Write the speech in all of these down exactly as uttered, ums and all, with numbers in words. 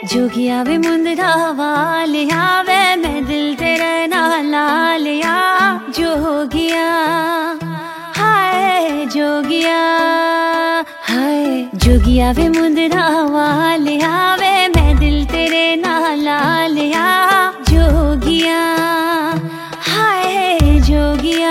जोगिया वे मुंदरा वालिया वे मैं दिल तेरे नाल ला लिया। जोगिया हाय जोगिया हाय जोगिया वे मुंदरा वालिया वे मैं दिल तेरे नाल ला लिया। जोगिया हाय जोगिया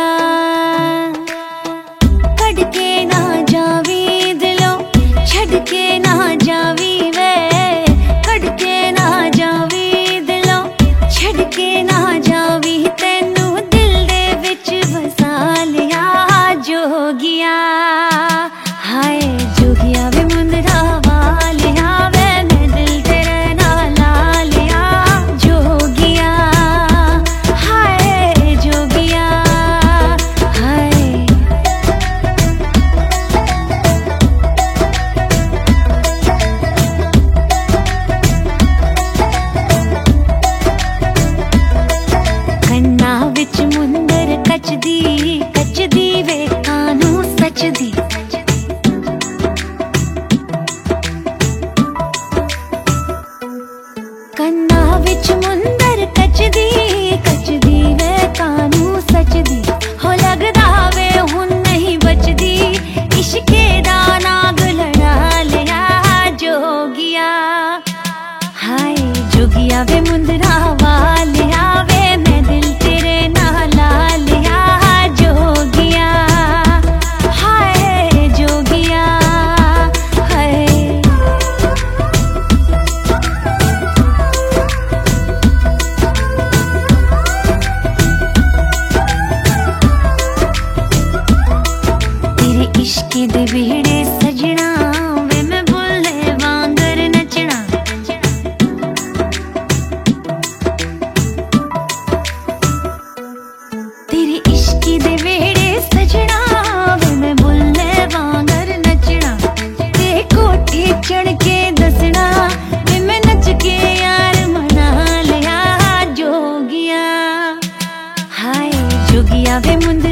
कड़ के ना जावी दिलों छड़ के ना जावी वे कड़ के ना जावी दिलों छड़ के ना जावी तेनू दिल दे विच बसा लिया। जोगिया हाय जोगिया वे मुंदरा वालिया वे मैं दिल तेरे नाल ला लिया। जोगिया हाय जोगिया हाय कन्ना विच मुंदर कचदी कचदी वे कानू सचदी। कन्ना विच मुंदर कचदी कचदी वे कानू सचदी। हो लगदा वे हुन नहीं बचदी इश्के दा नाग लड़ा लिया। जोगिया हाय जोगिया वे मुंदरा वालिया वे मैं दिल तेरे नाल ला लिया। जोगिया हाय जोगिया हाय तेरे इश्के दे वेड़े सजना वे मैं बुल्ले वांगर नचना। तेरे इश्के दे वेड़े सजना वे मैं बुल्ले वांगर नचना। ते कोठे चढ़ के दसना वे मैं नच के यार मना लिया। जोगिया हाय जोगिया वे मुंद